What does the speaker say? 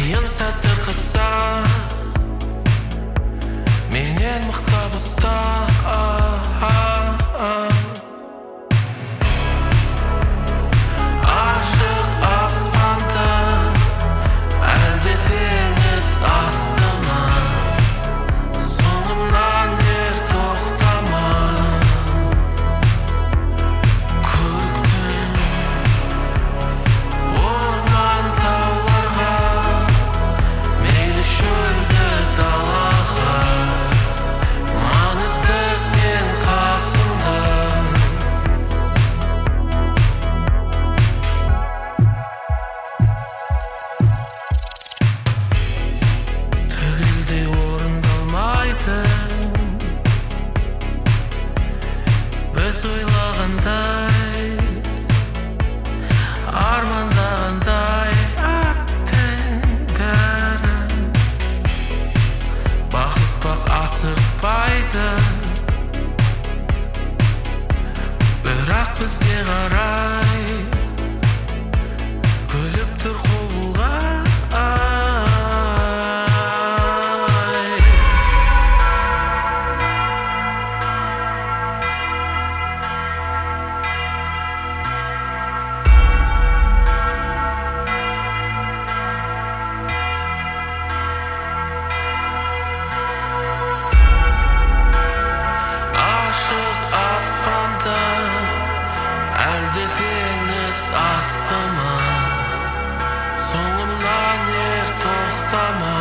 қиын сәттер қыса менен мықтап ұста. Ашық аспанды әлде теңіз асты ма, соңымнан ер тоқтама. Көріктім орман тауларға, мейлі шөлді далаға, маңызды сен қасымда. Түгелдей орындалмайды біз ойлағандай, армандағандай аттың бәрі. Бақыт бақ асықпайды, бірақ бізге қарай күліп тұр қолға. Ашық аспанда әлде теңіз асты ма, соңымнан ер тоқтама.